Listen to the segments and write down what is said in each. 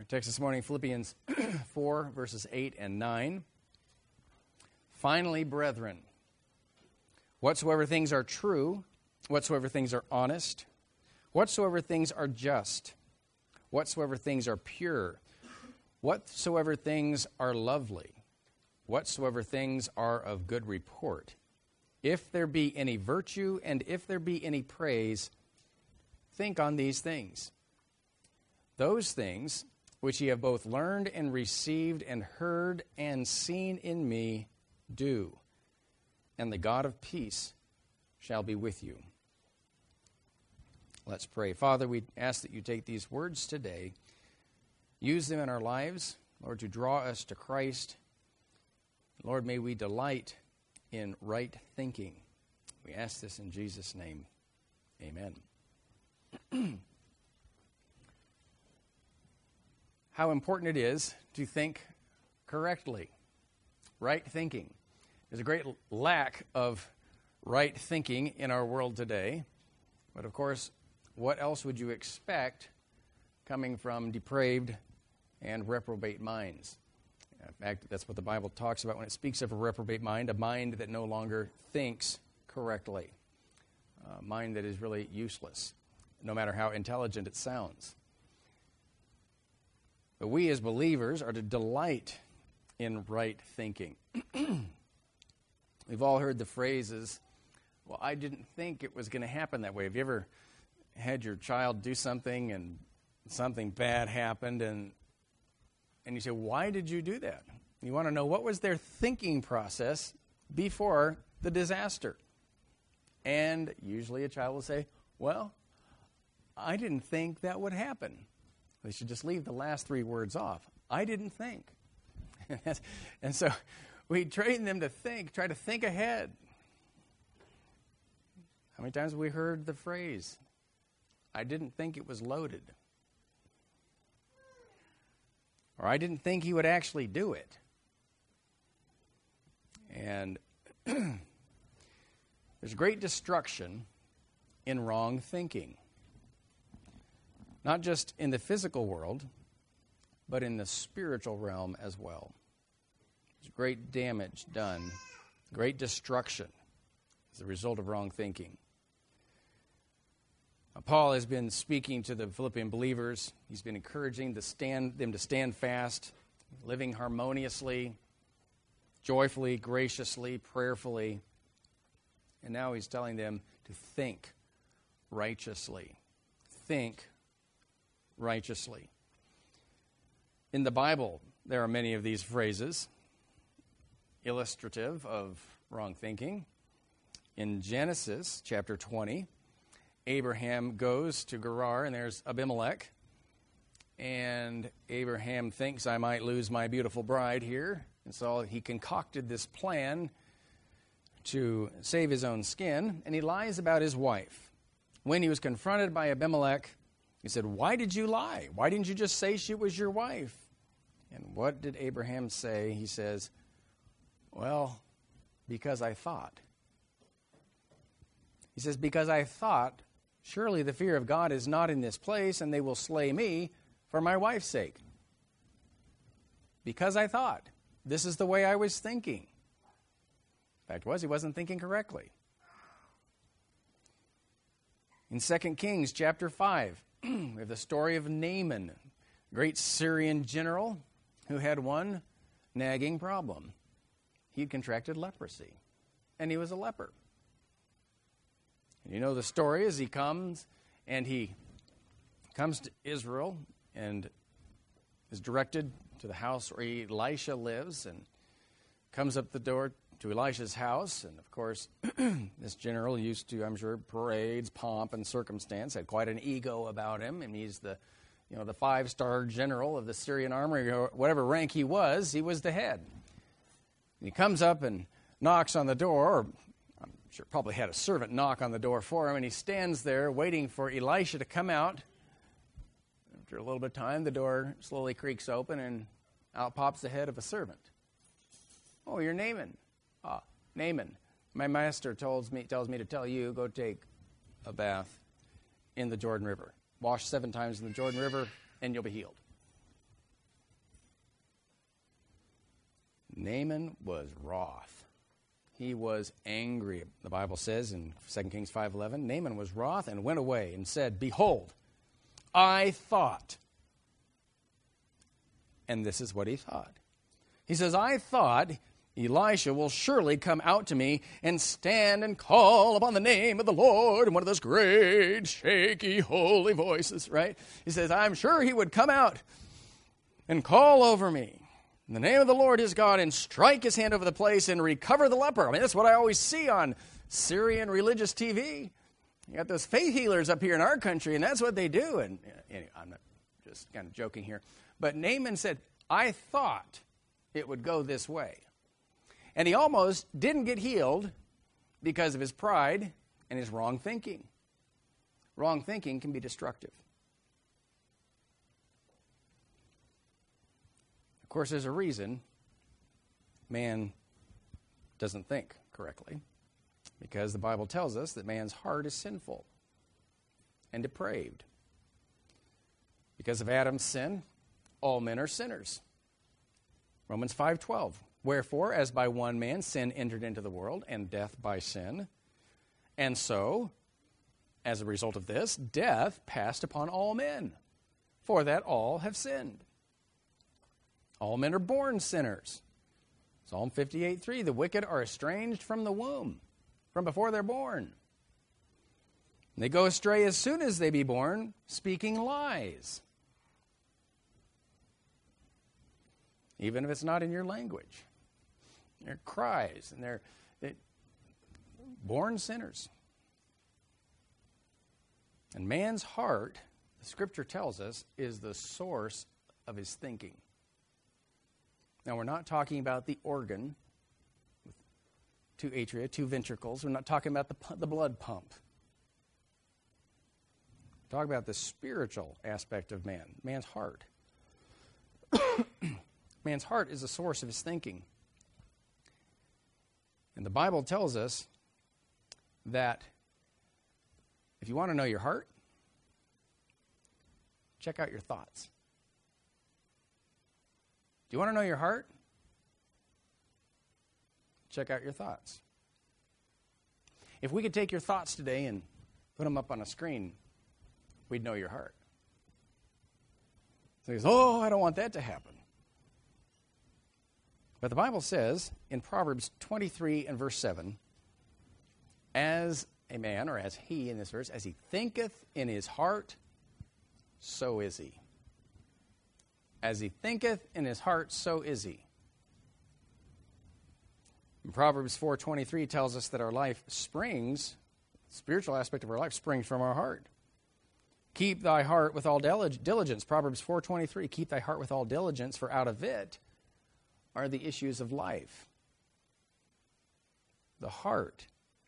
Text this morning, Philippians 4, verses 8 and 9. Finally, brethren, whatsoever things are true, whatsoever things are honest, whatsoever things are just, whatsoever things are pure, whatsoever things are lovely, whatsoever things are of good report, if there be any virtue and if there be any praise, think on these things. Those things which ye have both learned and received and heard and seen in me, do, and the God of peace shall be with you. Let's pray. Father, we ask that you take these words today, use them in our lives, Lord, to draw us to Christ. Lord, may we delight in right thinking. We ask this in Jesus' name. Amen. How important it is to think correctly. Right thinking. There's a great lack of right thinking in our world today. But of course, what else would you expect coming from depraved and reprobate minds? In fact, that's what the Bible talks about when it speaks of a reprobate mind, a mind that no longer thinks correctly, a mind that is really useless, no matter how intelligent it sounds. But we as believers are to delight in right thinking. We've all heard the phrases, well, I didn't think it was going to happen that way. Have you ever had your child do something and something bad happened and you say, why did you do that? You want to know what was their thinking process before the disaster. And usually a child will say, well, I didn't think that would happen. They should just leave the last three words off. I didn't think. And so we train them to think, try to think ahead. How many times have we heard the phrase, I didn't think it was loaded? Or I didn't think he would actually do it. And there's great destruction in wrong thinking. Not just in the physical world, but in the spiritual realm as well. There's great damage done, great destruction as a result of wrong thinking. Paul has been speaking to the Philippian believers. He's been encouraging them to stand fast, living harmoniously, joyfully, graciously, prayerfully. And now he's telling them to think righteously. Think righteously. In the Bible, there are many of these phrases illustrative of wrong thinking. In Genesis chapter 20, Abraham goes to Gerar, and there's Abimelech. And Abraham thinks, I might lose my beautiful bride here. And so he concocted this plan to save his own skin, and he lies about his wife. When he was confronted by Abimelech, he said, why did you lie? Why didn't you just say she was your wife? And what did Abraham say? He says, well, because I thought. He says, because I thought, surely the fear of God is not in this place, and they will slay me for my wife's sake. Because I thought. This is the way I was thinking. Fact was, he wasn't thinking correctly. In 2 Kings chapter 5, we have the story of Naaman, a great Syrian general who had one nagging problem. He'd contracted leprosy, and he was a leper. And you know the story as he comes to Israel and is directed to the house where Elisha lives and comes up the door to Elisha's house. And, of course, this general used to, I'm sure, parades, pomp, and circumstance, had quite an ego about him. And he's the 5-star general of the Syrian army, or whatever rank he was the head. And he comes up and knocks on the door, or I'm sure probably had a servant knock on the door for him, and he stands there waiting for Elisha to come out. After a little bit of time, the door slowly creaks open, and out pops the head of a servant. Oh, you're Naaman. Naaman, my master tells me to tell you, go take a bath in the Jordan River. Wash 7 times in the Jordan River, and you'll be healed. Naaman was wroth. He was angry. The Bible says in 2 Kings 5:11, Naaman was wroth and went away and said, "Behold, I thought." And this is what he thought. He says, "I thought Elisha will surely come out to me and stand and call upon the name of the Lord in one of those great, shaky, holy voices," right? He says, "I'm sure he would come out and call over me in the name of the Lord his God and strike his hand over the place and recover the leper." I mean, that's what I always see on Syrian religious TV. You got those faith healers up here in our country, and that's what they do. And anyway, I'm not just kind of joking here. But Naaman said, "I thought it would go this way." And he almost didn't get healed because of his pride and his wrong thinking. Wrong thinking can be destructive. Of course, there's a reason man doesn't think correctly, because the Bible tells us that man's heart is sinful and depraved. Because of Adam's sin, all men are sinners. Romans 5:12, "Wherefore, as by one man sin entered into the world, and death by sin, and so, as a result of this, death passed upon all men, for that all have sinned." All men are born sinners. Psalm 58:3, "The wicked are estranged from the womb, from before they're born. And they go astray as soon as they be born, speaking lies." Even if it's not in your language. They're cries, and they're born sinners. And man's heart, the Scripture tells us, is the source of his thinking. Now, we're not talking about the organ with two atria, two ventricles. We're not talking about the blood pump. We're talking about the spiritual aspect of man, man's heart. Man's heart is the source of his thinking. And the Bible tells us that if you want to know your heart, check out your thoughts. Do you want to know your heart? Check out your thoughts. If we could take your thoughts today and put them up on a screen, we'd know your heart. So he goes, "Oh, I don't want that to happen." But the Bible says in Proverbs 23 and verse 7, "As a man," or as he in this verse, "as he thinketh in his heart, so is he." As he thinketh in his heart, so is he. And Proverbs 4:23 tells us that our life springs, the spiritual aspect of our life springs from our heart. "Keep thy heart with all diligence." Proverbs 4:23, "Keep thy heart with all diligence, for out of it are the issues of life." The heart.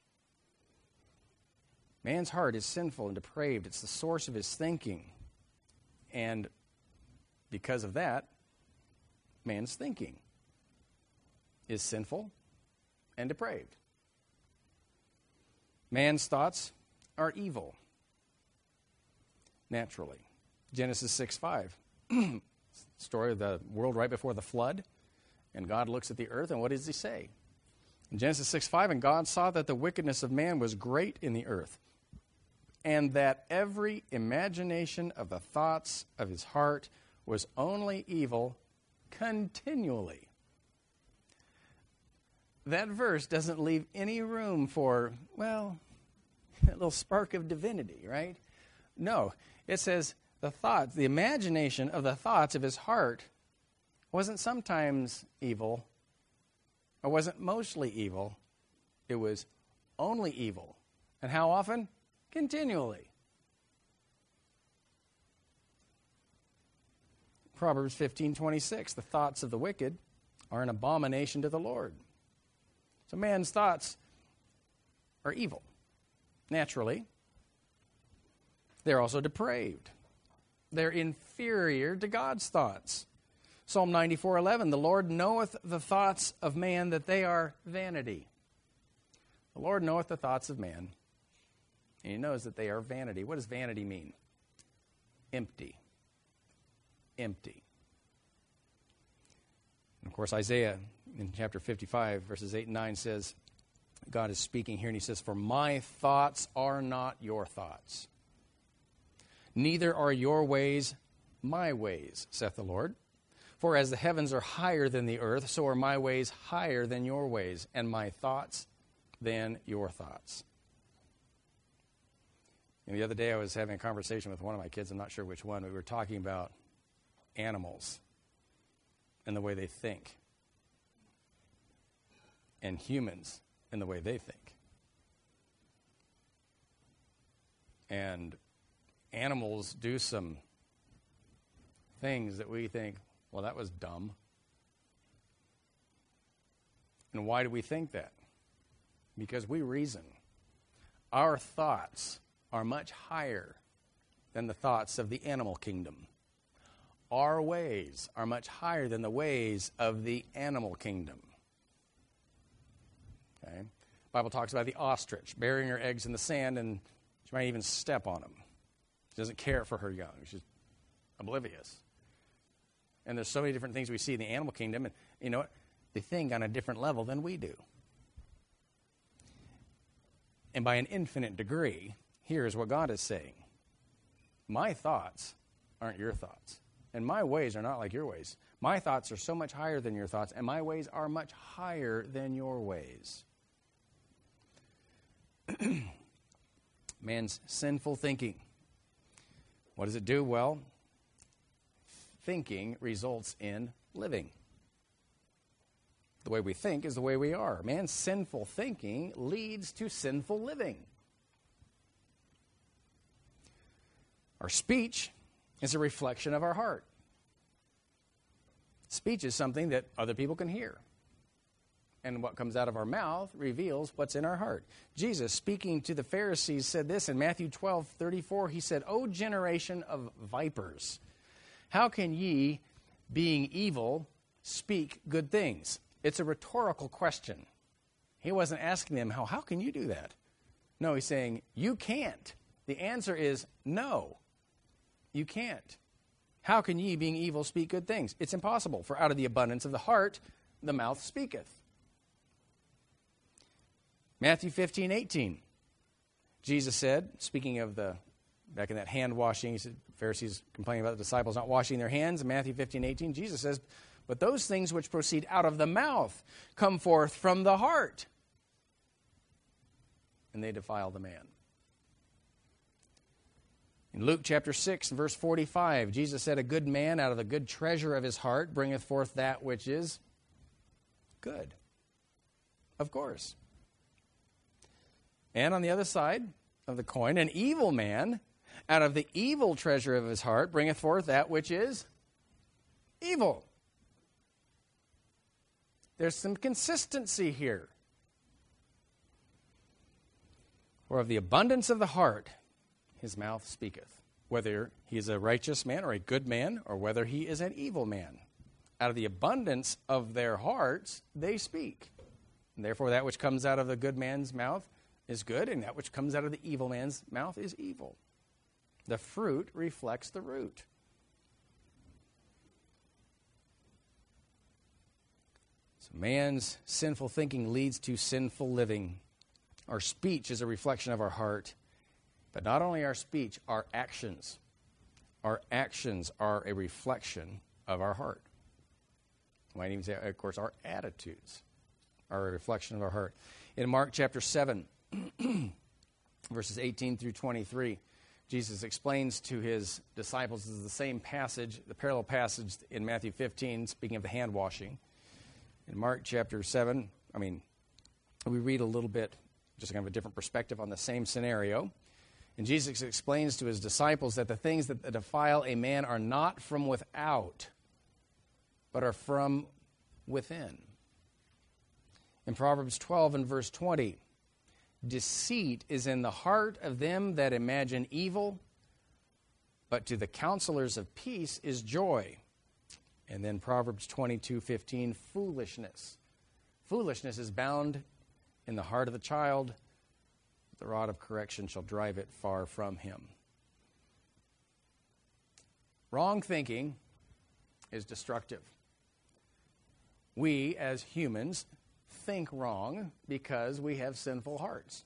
Man's heart is sinful and depraved. It's the source of his thinking. And because of that, man's thinking is sinful and depraved. Man's thoughts are evil, naturally. Genesis 6:5, story of the world right before the flood. And God looks at the earth, and what does he say? In Genesis 6:5, "And God saw that the wickedness of man was great in the earth, and that every imagination of the thoughts of his heart was only evil continually." That verse doesn't leave any room for, well, a little spark of divinity, right? No, it says the imagination of the thoughts of his heart wasn't sometimes evil, or wasn't mostly evil. It was only evil. And how often? Continually. Proverbs 15:26, "The thoughts of the wicked are an abomination to the Lord." So man's thoughts are evil, naturally. They're also depraved. They're inferior to God's thoughts. Psalm 94:11, "The Lord knoweth the thoughts of man, that they are vanity." The Lord knoweth the thoughts of man, and he knows that they are vanity. What does vanity mean? Empty. Empty. And of course, Isaiah in chapter 55, verses 8 and 9 says, God is speaking here, and he says, "For my thoughts are not your thoughts, neither are your ways my ways, saith the Lord. For as the heavens are higher than the earth, so are my ways higher than your ways, and my thoughts than your thoughts." And the other day I was having a conversation with one of my kids, I'm not sure which one. We were talking about animals and the way they think, and humans and the way they think. And animals do some things that we think, well, that was dumb. And why do we think that? Because we reason. Our thoughts are much higher than the thoughts of the animal kingdom. Our ways are much higher than the ways of the animal kingdom. Okay? The Bible talks about the ostrich burying her eggs in the sand, and she might even step on them. She doesn't care for her young. She's oblivious. And there's so many different things we see in the animal kingdom, and you know what? They think on a different level than we do. And by an infinite degree, here's what God is saying. My thoughts aren't your thoughts, and my ways are not like your ways. My thoughts are so much higher than your thoughts, and my ways are much higher than your ways. Man's sinful thinking. What does it do? Well, thinking results in living. The way we think is the way we are. Man's sinful thinking leads to sinful living. Our speech is a reflection of our heart. Speech is something that other people can hear. And what comes out of our mouth reveals what's in our heart. Jesus, speaking to the Pharisees, said this in Matthew 12:34. He said, "O generation of vipers, how can ye, being evil, speak good things?" It's a rhetorical question. He wasn't asking them, how can you do that? No, he's saying, you can't. The answer is no, you can't. How can ye, being evil, speak good things? It's impossible, for out of the abundance of the heart, the mouth speaketh. Matthew 15:18. Jesus said, speaking of back in that hand washing, he said, Pharisees complaining about the disciples not washing their hands. In Matthew 15:18, Jesus says, "But those things which proceed out of the mouth come forth from the heart, and they defile the man." In Luke chapter 6, verse 45, Jesus said, "A good man out of the good treasure of his heart bringeth forth that which is good." Of course. And on the other side of the coin, an evil man out of the evil treasure of his heart bringeth forth that which is evil. There's some consistency here. For of the abundance of the heart, his mouth speaketh. Whether he is a righteous man or a good man, or whether he is an evil man. Out of the abundance of their hearts, they speak. And therefore, that which comes out of the good man's mouth is good, and that which comes out of the evil man's mouth is evil. The fruit reflects the root. So man's sinful thinking leads to sinful living. Our speech is a reflection of our heart. But not only our speech, our actions. Our actions are a reflection of our heart. I might even say, of course, our attitudes are a reflection of our heart. In Mark chapter 7, verses 18 through 23, Jesus explains to his disciples, this is the same passage, the parallel passage in Matthew 15, speaking of the hand washing. In Mark chapter 7, we read a little bit, just kind of a different perspective on the same scenario. And Jesus explains to his disciples that the things that defile a man are not from without, but are from within. In Proverbs 12 and verse 20, deceit is in the heart of them that imagine evil, but to the counselors of peace is joy. And then Proverbs 22:15, foolishness. Foolishness is bound in the heart of the child. The rod of correction shall drive it far from him. Wrong thinking is destructive. we as humans think wrong because we have sinful hearts.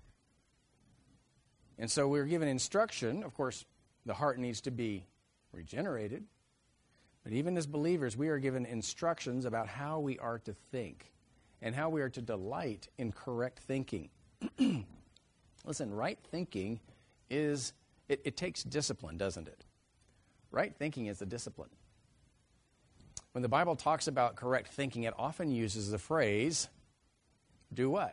And so we're given instruction. Of course, the heart needs to be regenerated. But even as believers, we are given instructions about how we are to think and how we are to delight in correct thinking. Listen, right thinking it takes discipline, doesn't it? Right thinking is a discipline. When the Bible talks about correct thinking, it often uses the phrase, do what?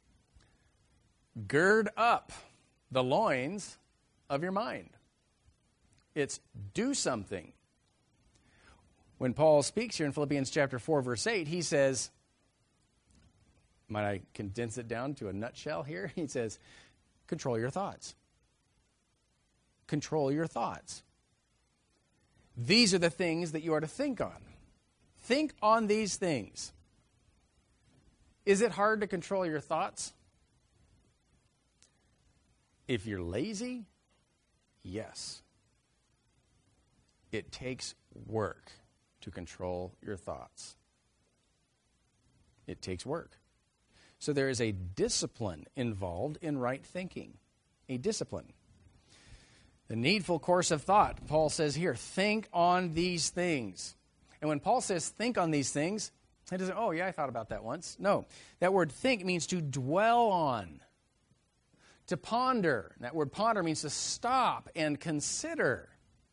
Gird up the loins of your mind. It's do something. When Paul speaks here in Philippians chapter 4, verse 8, he says, might I condense it down to a nutshell here? He says, control your thoughts. Control your thoughts. These are the things that you are to think on. Think on these things. Is it hard to control your thoughts? If you're lazy, yes. It takes work to control your thoughts. It takes work. So there is a discipline involved in right thinking. A discipline. The needful course of thought, Paul says here, think on these things. And when Paul says think on these things, he doesn't, oh yeah, I thought about that once. No, that word think means to dwell on, to ponder. That word ponder means to stop and consider.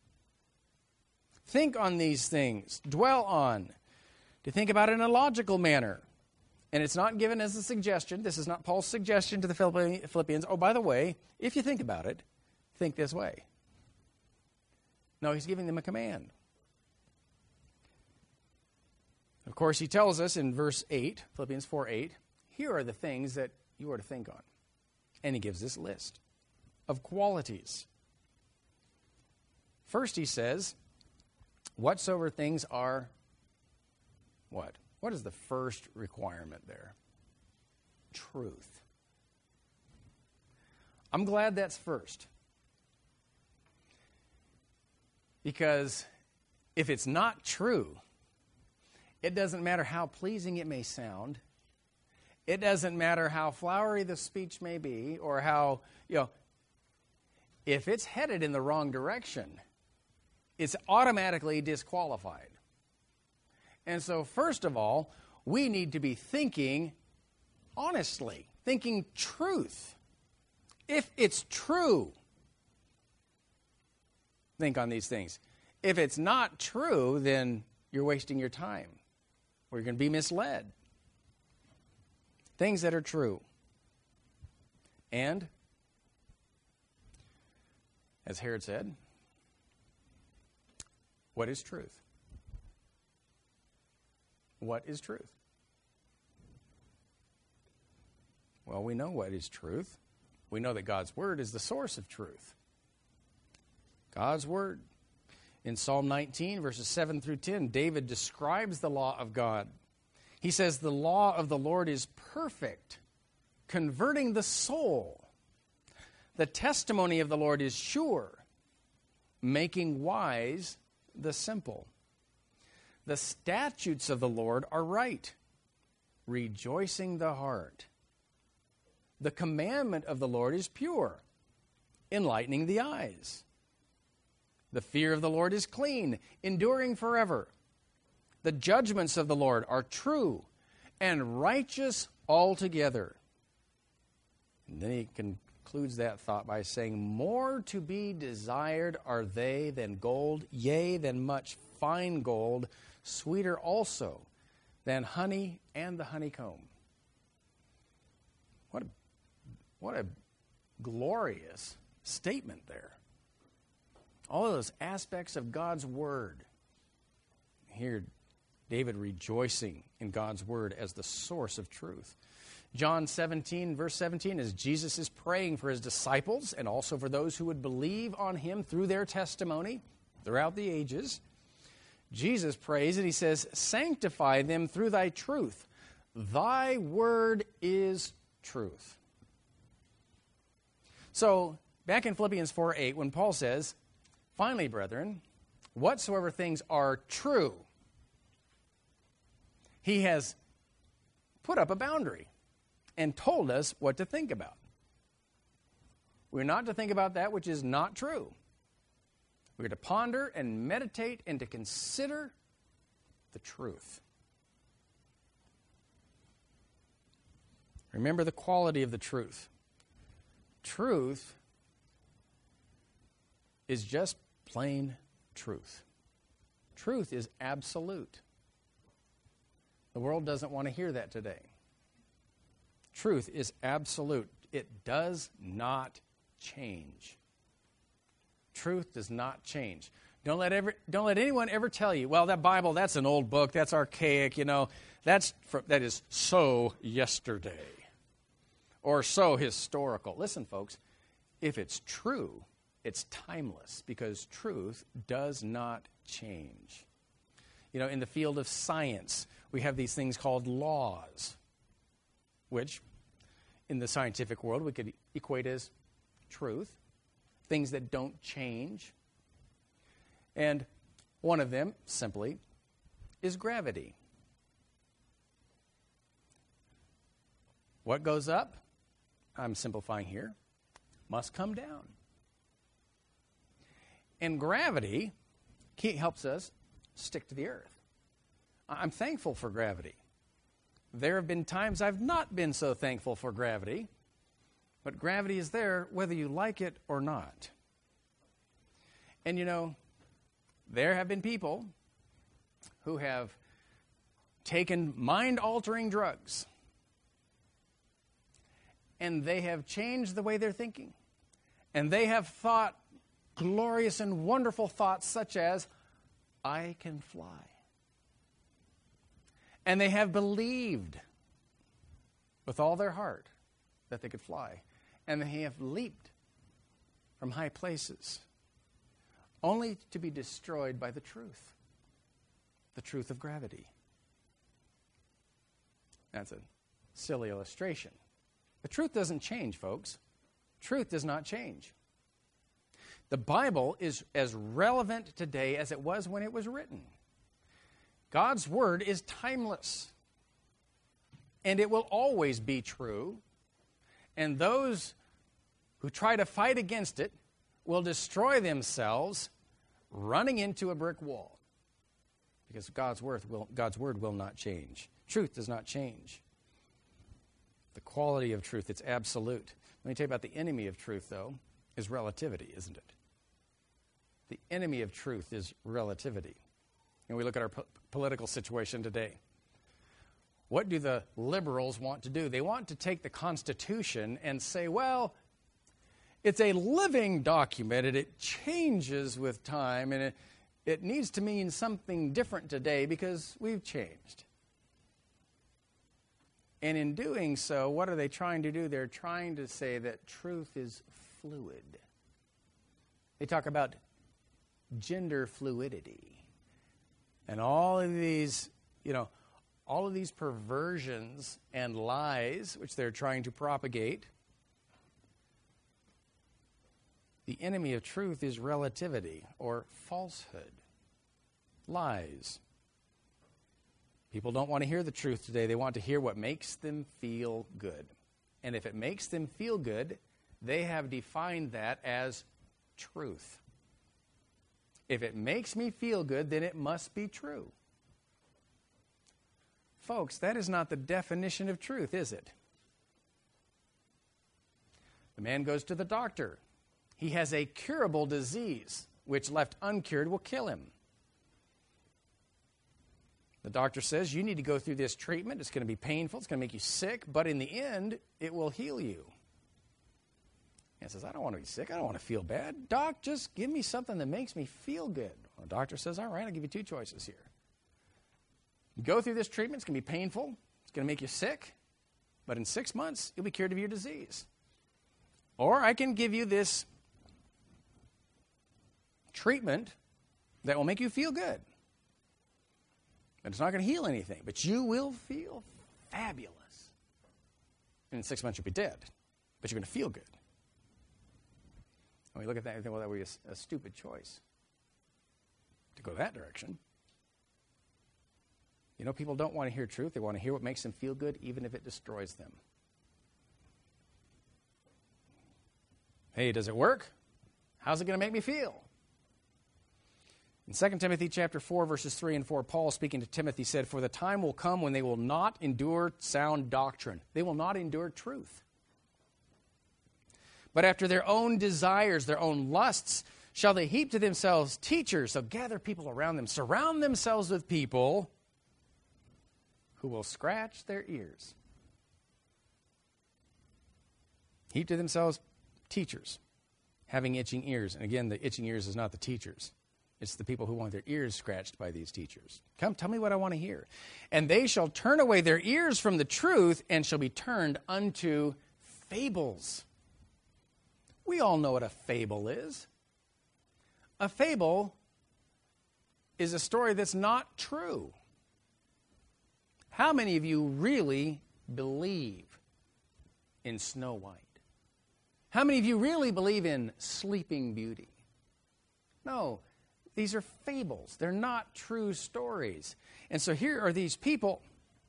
Think on these things, dwell on, to think about it in a logical manner. And it's not given as a suggestion. This is not Paul's suggestion to the Philippians. Oh, by the way, if you think about it, think this way. No, he's giving them a command. Of course, he tells us in verse 8, Philippians 4:8, here are the things that you are to think on. And he gives this list of qualities. First, he says, whatsoever things are what? What is the first requirement there? Truth. I'm glad that's first. Because if it's not true, it doesn't matter how pleasing it may sound. It doesn't matter how flowery the speech may be or how, if it's headed in the wrong direction, it's automatically disqualified. And so, first of all, we need to be thinking honestly, thinking truth. If it's true, think on these things. If it's not true, then you're wasting your time, or you're going to be misled. Things that are true. And, as Herod said, what is truth? What is truth? Well, we know what is truth. We know that God's Word is the source of truth. God's Word. In Psalm 19, verses 7 through 10, David describes the law of God. He says, the law of the Lord is perfect, converting the soul. The testimony of the Lord is sure, making wise the simple. The statutes of the Lord are right, rejoicing the heart. The commandment of the Lord is pure, enlightening the eyes. The fear of the Lord is clean, enduring forever. The judgments of the Lord are true and righteous altogether. And then he concludes that thought by saying, more to be desired are they than gold, yea, than much fine gold, sweeter also than honey and the honeycomb. What a glorious statement there. All of those aspects of God's Word. Here, David rejoicing in God's Word as the source of truth. John 17, verse 17, as Jesus is praying for his disciples and also for those who would believe on him through their testimony throughout the ages, Jesus prays and he says, sanctify them through thy truth. Thy word is truth. So, back in Philippians 4:8, when Paul says, finally, brethren, whatsoever things are true, He has put up a boundary and told us what to think about. We're not to think about that which is not true. We're to ponder and meditate and to consider the truth. Remember the quality of the truth. Truth is just plain truth. Truth is absolute. The world doesn't want to hear that today. Truth is absolute. It does not change. Truth does not change. Don't let anyone ever tell you, well, that Bible, that's an old book, that's archaic, that is so yesterday or so historical. Listen, folks, if it's true, it's timeless because truth does not change. In the field of science, we have these things called laws, which in the scientific world we could equate as truth, things that don't change. And one of them, simply, is gravity. What goes up, I'm simplifying here, must come down. And gravity helps us stick to the earth. I'm thankful for gravity. There have been times I've not been so thankful for gravity, but gravity is there whether you like it or not. And there have been people who have taken mind-altering drugs, and they have changed the way they're thinking. And they have thought glorious and wonderful thoughts such as, I can fly. And they have believed with all their heart that they could fly. And they have leaped from high places, only to be destroyed by the truth of gravity. That's a silly illustration. The truth doesn't change, folks. Truth does not change. The Bible is as relevant today as it was when it was written. God's Word is timeless, and it will always be true, and those who try to fight against it will destroy themselves running into a brick wall, because God's Word will not change. Truth does not change. The quality of truth, it's absolute. Let me tell you about the enemy of truth, though, is relativity, isn't it? The enemy of truth is relativity. And we look at our political situation today. What do the liberals want to do? They want to take the Constitution and say, well, it's a living document and it changes with time and it needs to mean something different today because we've changed. And in doing so, what are they trying to do? They're trying to say that truth is fluid. They talk about gender fluidity. And all of these perversions and lies which they're trying to propagate. The enemy of truth is relativity or falsehood, lies. People don't want to hear the truth today. They want to hear what makes them feel good. And if it makes them feel good, they have defined that as truth. If it makes me feel good, then it must be true. Folks, that is not the definition of truth, is it? The man goes to the doctor. He has a curable disease, which left uncured will kill him. The doctor says, you need to go through this treatment. It's going to be painful. It's going to make you sick. But in the end, it will heal you. He says, I don't want to be sick. I don't want to feel bad. Doc, just give me something that makes me feel good. Well, the doctor says, all right, I'll give you two choices here. You go through this treatment. It's going to be painful. It's going to make you sick. But in 6 months, you'll be cured of your disease. Or I can give you this treatment that will make you feel good. But it's not going to heal anything. But you will feel fabulous. And in 6 months, you'll be dead. But you're going to feel good. And we look at that and think, well, that would be a stupid choice to go that direction. You know, people don't want to hear truth. They want to hear what makes them feel good, even if it destroys them. Hey, does it work? How's it going to make me feel? In 2 Timothy chapter 4, verses 3 and 4, Paul, speaking to Timothy, said, "For the time will come when they will not endure sound doctrine." They will not endure truth. "But after their own desires, their own lusts, shall they heap to themselves teachers." So gather people around them. Surround themselves with people who will scratch their ears. Heap to themselves teachers, having itching ears. And again, the itching ears is not the teachers. It's the people who want their ears scratched by these teachers. Come, tell me what I want to hear. "And they shall turn away their ears from the truth and shall be turned unto fables." We all know what a fable is. A fable is a story that's not true. How many of you really believe in Snow White? How many of you really believe in Sleeping Beauty? No, these are fables. They're not true stories. And so here are these people.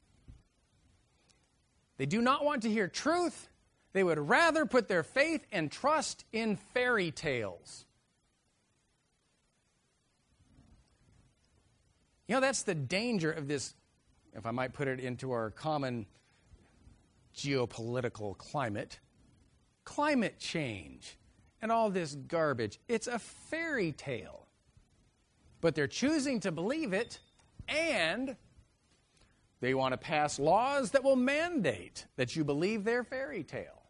They do not want to hear truth. They would rather put their faith and trust in fairy tales. You know, that's the danger of this, if I might put it into our common geopolitical climate. Climate change and all this garbage. It's a fairy tale. But they're choosing to believe it, and they want to pass laws that will mandate that you believe their fairy tale.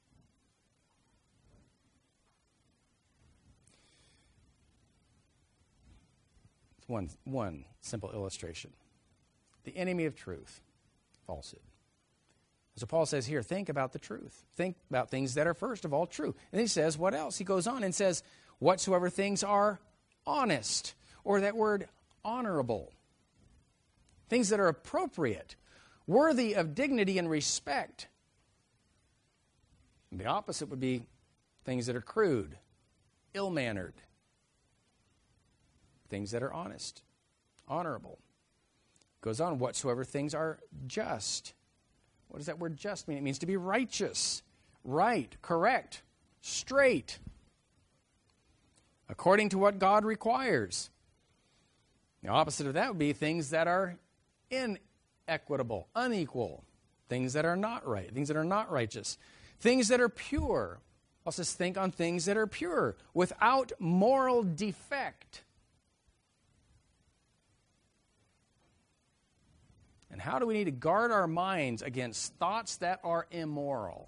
One simple illustration. The enemy of truth, falsehood. So Paul says here, think about the truth. Think about things that are first of all true. And he says, what else? He goes on and says, whatsoever things are honest, or that word honorable. Things that are appropriate, worthy of dignity and respect. And the opposite would be things that are crude, ill-mannered. Things that are honest, honorable. Goes on, whatsoever things are just. What does that word just mean? It means to be righteous, right, correct, straight, according to what God requires. The opposite of that would be things that are inequitable, unequal, things that are not right, things that are not righteous, things that are pure. Let's just think on things that are pure, without moral defect. And how do we need to guard our minds against thoughts that are immoral?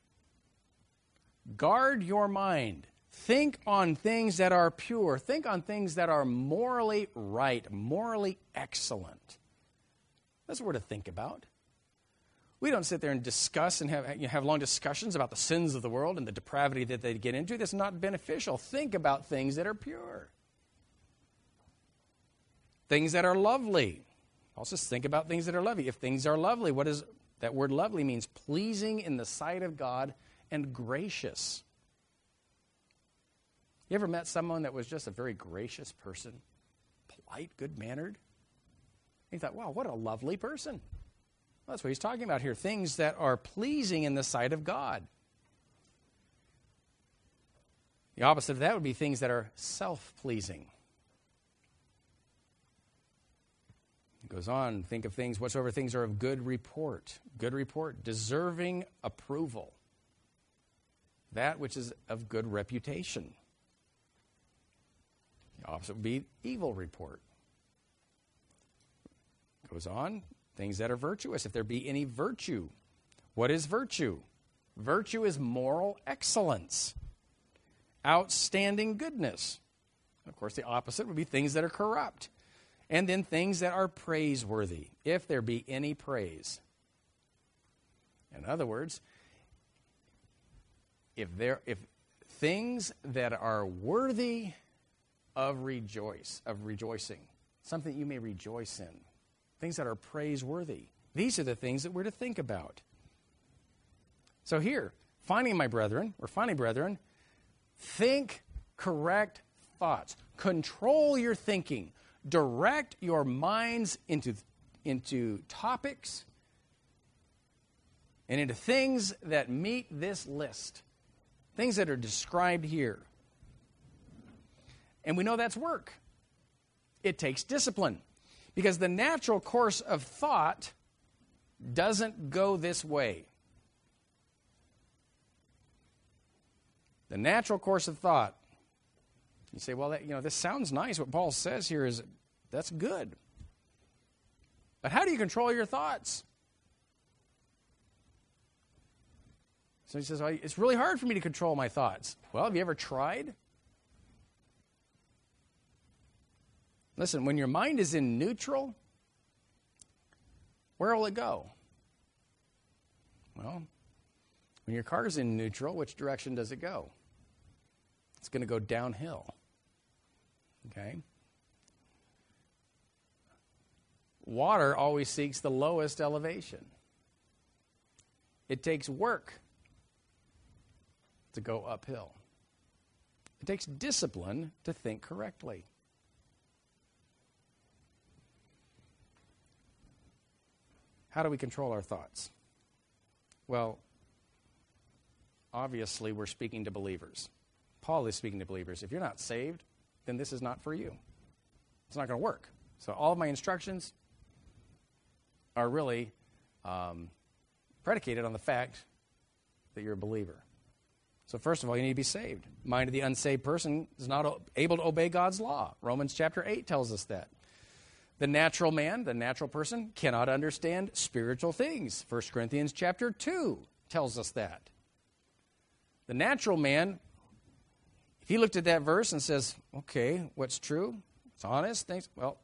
Guard your mind. Think on things that are pure. Think on things that are morally right, morally excellent. That's what we're to think about. We don't sit there and discuss and have long discussions about the sins of the world and the depravity that they get into. That's not beneficial. Think about things that are pure. Things that are lovely. Also think about things that are lovely. If things are lovely, what is that word lovely means? Pleasing in the sight of God and gracious. You ever met someone that was just a very gracious person? Polite, good-mannered? You thought, wow, what a lovely person. Well, that's what he's talking about here. Things that are pleasing in the sight of God. The opposite of that would be things that are self-pleasing. It goes on, think of things, whatsoever things are of good report, deserving approval, that which is of good reputation. The opposite would be evil report. It goes on, things that are virtuous, if there be any virtue. What is virtue? Virtue is moral excellence, outstanding goodness. Of course, the opposite would be things that are corrupt. And then things that are praiseworthy, if there be any praise. In other words, if things that are worthy of rejoicing, something that you may rejoice in, things that are praiseworthy, these are the things that we're to think about. So here, finding brethren, think correct thoughts. Control your thinking. Direct your minds into into topics and into things that meet this list, things that are described here. And we know that's work. It takes discipline, because the natural course of thought doesn't go this way. The natural course of thought. You say, well, this sounds nice. What Paul says here is, that's good. But how do you control your thoughts? So he says, it's really hard for me to control my thoughts. Well, have you ever tried? Listen, when your mind is in neutral, where will it go? Well, when your car is in neutral, which direction does it go? It's going to go downhill. Okay? Water always seeks the lowest elevation. It takes work to go uphill. It takes discipline to think correctly. How do we control our thoughts? Well, obviously we're speaking to believers. Paul is speaking to believers. If you're not saved, then this is not for you. It's not going to work. So all of my instructions are really predicated on the fact that you're a believer. So first of all, you need to be saved. The mind of the unsaved person is not able to obey God's law. Romans chapter 8 tells us that. The natural man, the natural person, cannot understand spiritual things. 1 Corinthians chapter 2 tells us that. The natural man, if he looked at that verse and says, okay, what's true? It's honest. Well,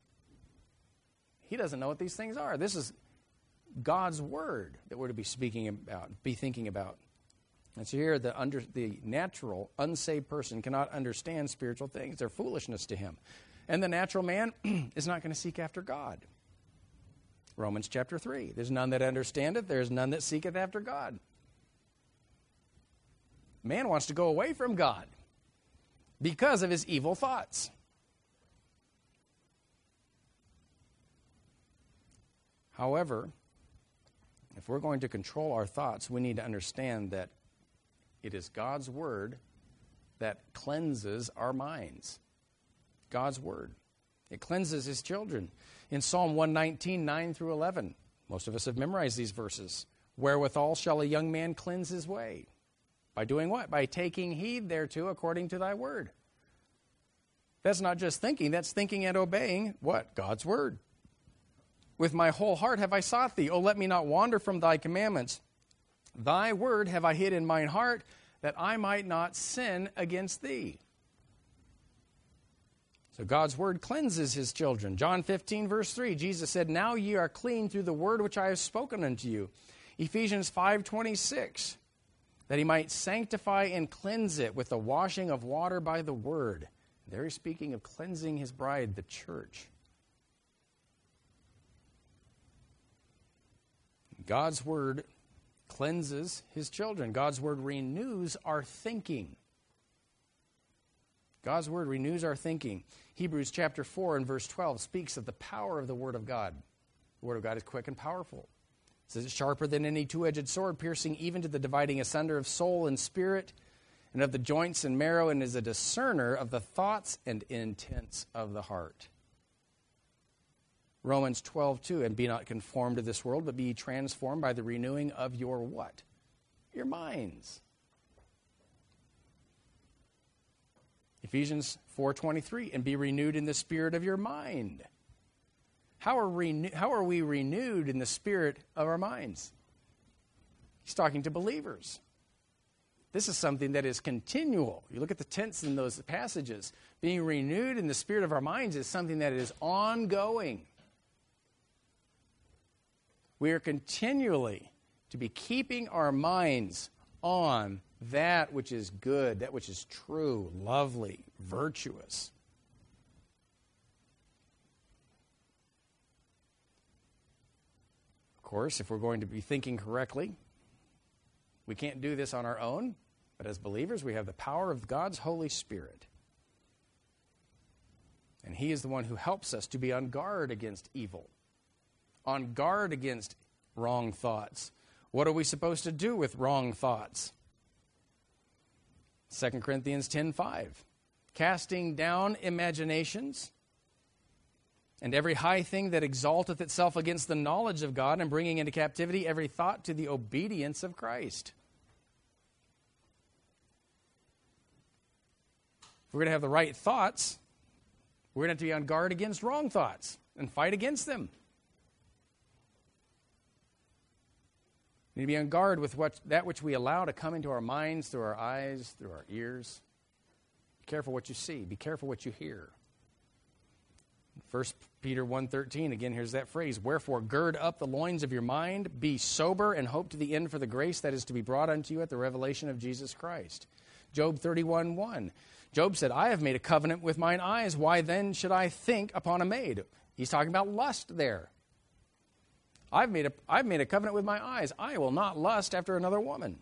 he doesn't know what these things are. This is God's word that we're to be speaking about, be thinking about. And so here, the natural, unsaved person cannot understand spiritual things. They're foolishness to him. And the natural man is not going to seek after God. Romans chapter 3. There's none that understandeth, there is none that seeketh after God. Man wants to go away from God because of his evil thoughts. However, if we're going to control our thoughts, we need to understand that it is God's word that cleanses our minds. God's word. It cleanses his children. In Psalm 119, 9 through 11, most of us have memorized these verses. Wherewithal shall a young man cleanse his way? By doing what? By taking heed thereto according to thy word. That's not just thinking, that's thinking and obeying what? God's word. With my whole heart have I sought thee. O let me not wander from thy commandments. Thy word have I hid in mine heart, that I might not sin against thee. So God's word cleanses his children. John 15, verse 3, Jesus said, now ye are clean through the word which I have spoken unto you. Ephesians 5:26, that he might sanctify and cleanse it with the washing of water by the word. There he's speaking of cleansing his bride, the church. God's word cleanses his children. God's word renews our thinking. God's word renews our thinking. Hebrews chapter 4 and verse 12 speaks of the power of the word of God. The word of God is quick and powerful. It says it's sharper than any two-edged sword, piercing even to the dividing asunder of soul and spirit, and of the joints and marrow, and is a discerner of the thoughts and intents of the heart. Romans 12:2, and be not conformed to this world, but be transformed by the renewing of your what? Your minds. Ephesians 4:23, and be renewed in the spirit of your mind. How are we renewed in the spirit of our minds? He's talking to believers. This is something that is continual. You look at the tense in those passages. Being renewed in the spirit of our minds is something that is ongoing. We are continually to be keeping our minds on that which is good, that which is true, lovely, virtuous. Of course, if we're going to be thinking correctly, we can't do this on our own, but as believers, we have the power of God's Holy Spirit. And he is the one who helps us to be on guard against evil. on guard against wrong thoughts. What are we supposed to do with wrong thoughts? 2 Corinthians 10:5. Casting down imaginations and every high thing that exalteth itself against the knowledge of God, and bringing into captivity every thought to the obedience of Christ. If we're going to have the right thoughts, we're going to have to be on guard against wrong thoughts and fight against them. We need to be on guard with that which we allow to come into our minds, through our eyes, through our ears. Be careful what you see. Be careful what you hear. 1 Peter 1:13, again, here's that phrase. Wherefore, gird up the loins of your mind, be sober, and hope to the end for the grace that is to be brought unto you at the revelation of Jesus Christ. Job 31:1. Job said, I have made a covenant with mine eyes. Why then should I think upon a maid? He's talking about lust there. I've made a covenant with my eyes. I will not lust after another woman.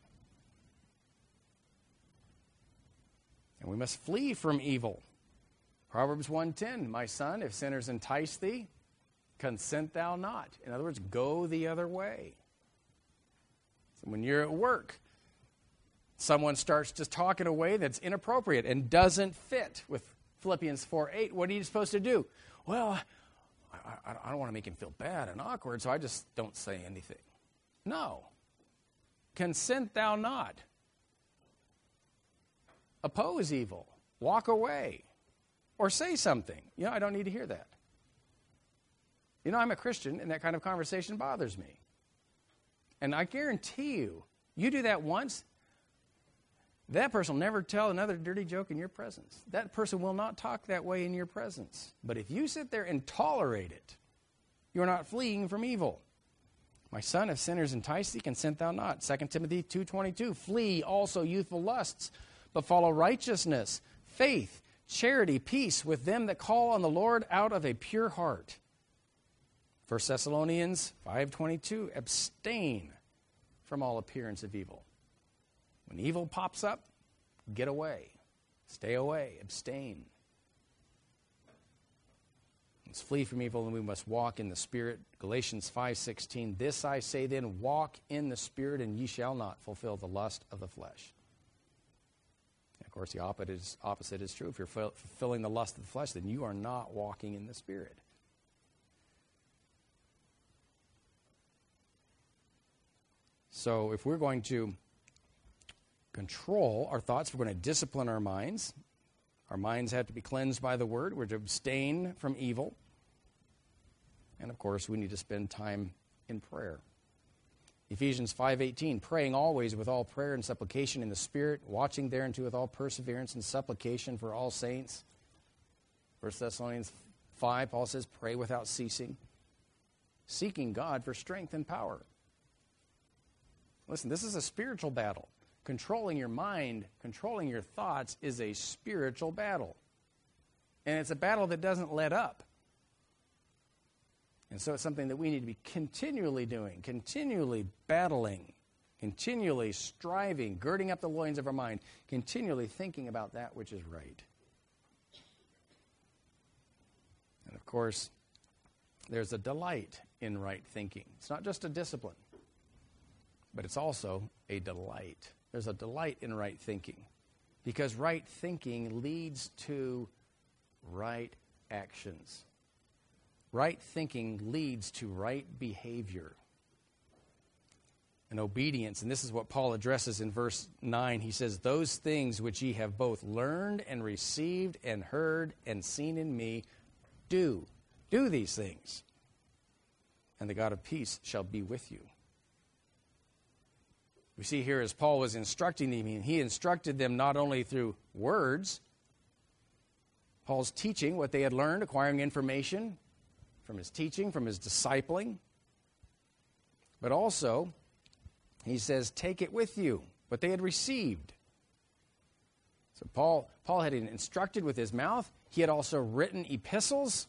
And we must flee from evil. Proverbs 1:10, my son, if sinners entice thee, consent thou not. In other words, go the other way. So when you're at work, someone starts just talking a way that's inappropriate and doesn't fit with Philippians 4:8. What are you supposed to do? Well, I don't want to make him feel bad and awkward, so I just don't say anything. No. Consent thou not. Oppose evil. Walk away. Or say something. I don't need to hear that. I'm a Christian, and that kind of conversation bothers me. And I guarantee you, you do that once, that person will never tell another dirty joke in your presence. That person will not talk that way in your presence. But if you sit there and tolerate it, you're not fleeing from evil. My son, if sinners entice thee, consent thou not. 2 Timothy 2:22, flee also youthful lusts, but follow righteousness, faith, charity, peace with them that call on the Lord out of a pure heart. 1 Thessalonians 5:22, abstain from all appearance of evil. When evil pops up, get away. Stay away. Abstain. Let's flee from evil, and we must walk in the Spirit. Galatians 5:16, this I say then, walk in the Spirit, and ye shall not fulfill the lust of the flesh. And of course, the opposite is true. If you're fulfilling the lust of the flesh, then you are not walking in the Spirit. So if we're going to control our thoughts, we're going to discipline our minds. Our minds have to be cleansed by the Word. We're to abstain from evil. And, of course, we need to spend time in prayer. Ephesians 5:18, praying always with all prayer and supplication in the Spirit, watching thereunto with all perseverance and supplication for all saints. 1 Thessalonians 5, Paul says, pray without ceasing, seeking God for strength and power. Listen, this is a spiritual battle. Controlling your mind, controlling your thoughts is a spiritual battle. And it's a battle that doesn't let up. And so it's something that we need to be continually doing, continually battling, continually striving, girding up the loins of our mind, continually thinking about that which is right. And of course, there's a delight in right thinking. It's not just a discipline, but it's also a delight. There's a delight in right thinking, because right thinking leads to right actions. Right thinking leads to right behavior and obedience. And this is what Paul addresses in verse 9. He says, those things which ye have both learned and received and heard and seen in me, do these things, and the God of peace shall be with you. We see here as Paul was instructing them, he instructed them not only through words, Paul's teaching what they had learned, acquiring information from his teaching, from his discipling, but also, he says, take it with you, what they had received. So Paul had instructed with his mouth. He had also written epistles.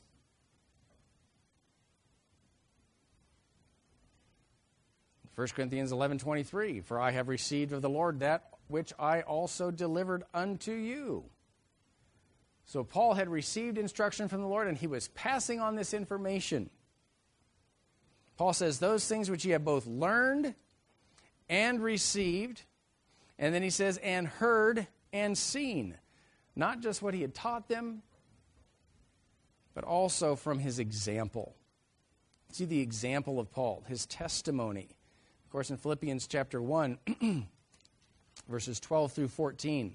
1 Corinthians 11:23, for I have received of the Lord that which I also delivered unto you. So Paul had received instruction from the Lord, and he was passing on this information. Paul says, those things which ye have both learned and received, and then he says, and heard and seen. Not just what he had taught them, but also from his example. See the example of Paul, his testimony. Of course, in Philippians chapter 1, verses 12 through 14,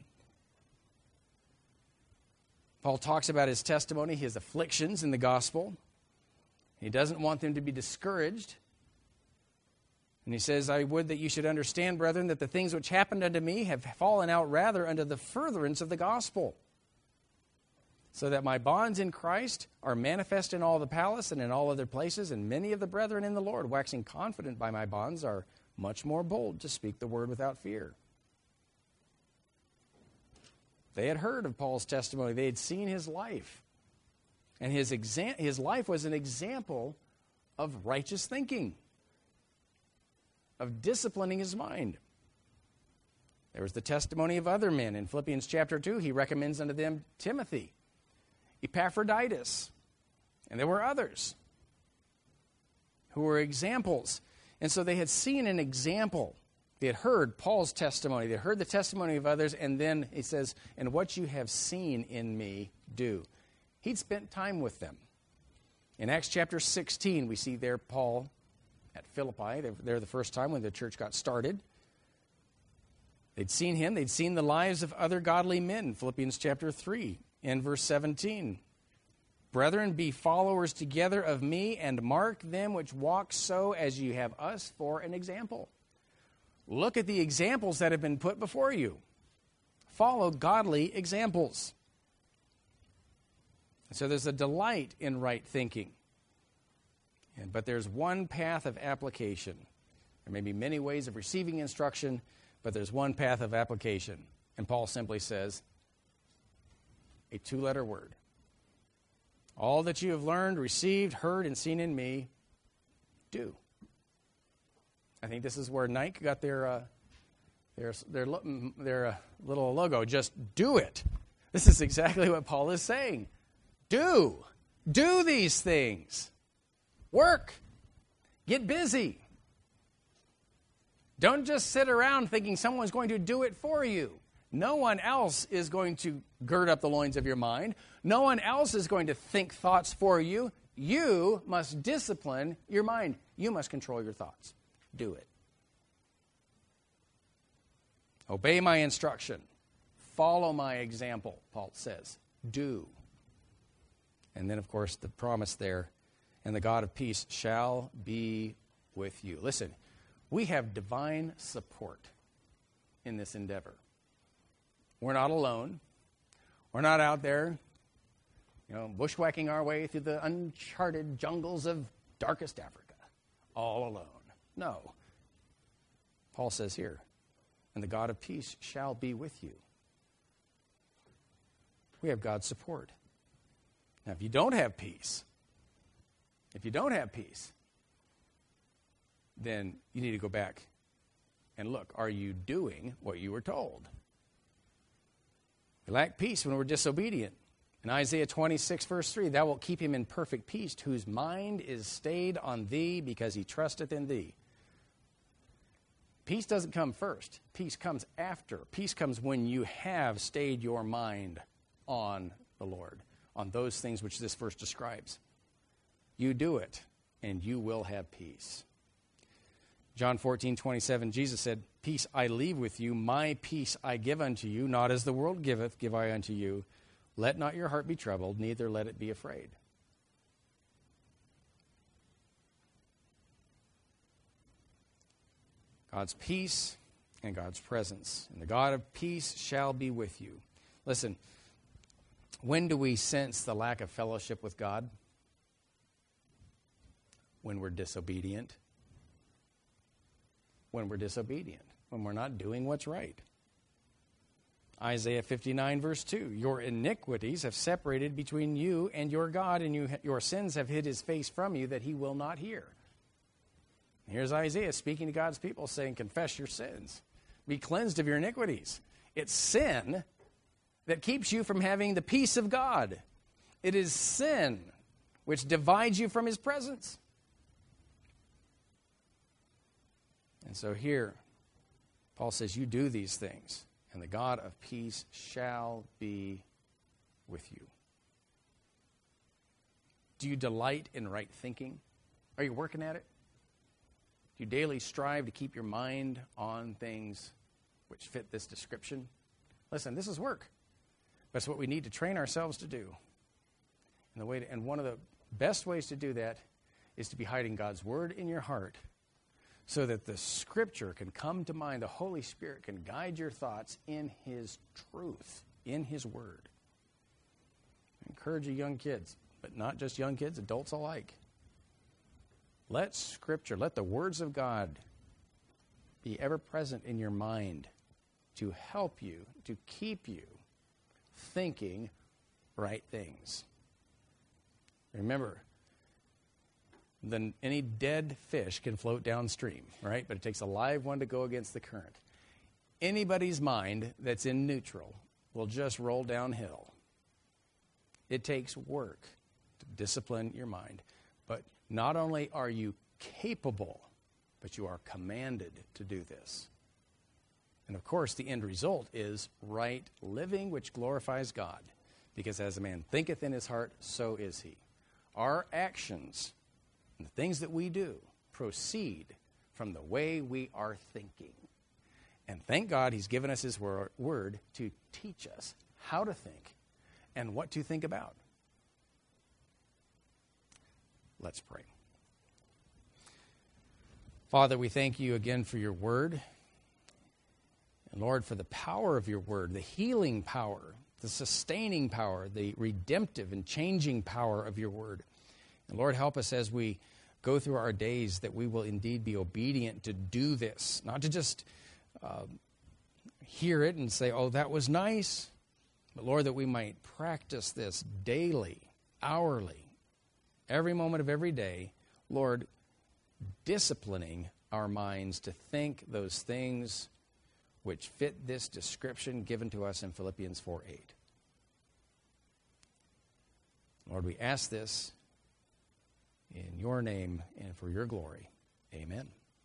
Paul talks about his testimony, his afflictions in the gospel. He doesn't want them to be discouraged. And he says, I would that you should understand, brethren, that the things which happened unto me have fallen out rather unto the furtherance of the gospel, so that my bonds in Christ are manifest in all the palace and in all other places, and many of the brethren in the Lord, waxing confident by my bonds, are much more bold to speak the word without fear. They had heard of Paul's testimony. They had seen his life. And his life was an example of righteous thinking, of disciplining his mind. There was the testimony of other men. In Philippians chapter 2, he recommends unto them Timothy, Epaphroditus, and there were others who were examples. And so they had seen an example. They had heard Paul's testimony. They had heard the testimony of others, and then he says, and what you have seen in me, do. He'd spent time with them. In Acts chapter 16, we see there Paul at Philippi. They're the first time when the church got started. They'd seen him. They'd seen the lives of other godly men. Philippians chapter 3 and verse 17. Brethren, be followers together of me, and mark them which walk so as you have us for an example. Look at the examples that have been put before you. Follow godly examples. So there's a delight in right thinking. But there's one path of application. There may be many ways of receiving instruction, but there's one path of application. And Paul simply says, a two-letter word. All that you have learned, received, heard, and seen in me, do. I think this is where Nike got their little logo. Just do it. This is exactly what Paul is saying. Do these things. Work. Get busy. Don't just sit around thinking someone's going to do it for you. No one else is going to gird up the loins of your mind. No one else is going to think thoughts for you. You must discipline your mind. You must control your thoughts. Do it. Obey my instruction. Follow my example, Paul says. Do. And then, of course, the promise there, and the God of peace shall be with you. Listen, we have divine support in this endeavor. We're not alone. We're not out there, bushwhacking our way through the uncharted jungles of darkest Africa, all alone. No. Paul says here, and the God of peace shall be with you. We have God's support. Now, if you don't have peace, then you need to go back and look, are you doing what you were told? We lack peace when we're disobedient. In Isaiah 26, verse 3, thou wilt keep him in perfect peace, whose mind is stayed on thee, because he trusteth in thee. Peace doesn't come first. Peace comes after. Peace comes when you have stayed your mind on the Lord, on those things which this verse describes. You do it, and you will have peace. John 14:27, Jesus said, peace I leave with you, my peace I give unto you, not as the world giveth, give I unto you. Let not your heart be troubled, neither let it be afraid. God's peace and God's presence. And the God of peace shall be with you. Listen, when do we sense the lack of fellowship with God? When we're disobedient. When we're disobedient. When we're not doing what's right. Isaiah 59, verse 2, your iniquities have separated between you and your God, and your sins have hid his face from you, that he will not hear. Here's Isaiah speaking to God's people, saying, confess your sins. Be cleansed of your iniquities. It's sin that keeps you from having the peace of God. It is sin which divides you from his presence. And so here, Paul says, you do these things, and the God of peace shall be with you. Do you delight in right thinking? Are you working at it? Do you daily strive to keep your mind on things which fit this description? Listen, this is work. But it's what we need to train ourselves to do. And one of the best ways to do that is to be hiding God's word in your heart so that the Scripture can come to mind. The Holy Spirit can guide your thoughts in His truth, in His word. I encourage you young kids, but not just young kids, adults alike. Let Scripture, let the words of God be ever present in your mind to help you, to keep you thinking right things. Remember, any dead fish can float downstream, right? But it takes a live one to go against the current. Anybody's mind that's in neutral will just roll downhill. It takes work to discipline your mind. But not only are you capable, but you are commanded to do this. And of course, the end result is right living, which glorifies God. Because as a man thinketh in his heart, so is he. Our actions and the things that we do proceed from the way we are thinking. And thank God He's given us His word to teach us how to think and what to think about. Let's pray. Father, we thank You again for Your word. And Lord, for the power of Your word, the healing power, the sustaining power, the redemptive and changing power of Your word. And Lord, help us as we go through our days that we will indeed be obedient to do this, not to just hear it and say, oh, that was nice, but Lord, that we might practice this daily, hourly, every moment of every day, Lord, disciplining our minds to think those things which fit this description given to us in Philippians 4:8. Lord, we ask this in Your name and for Your glory. Amen.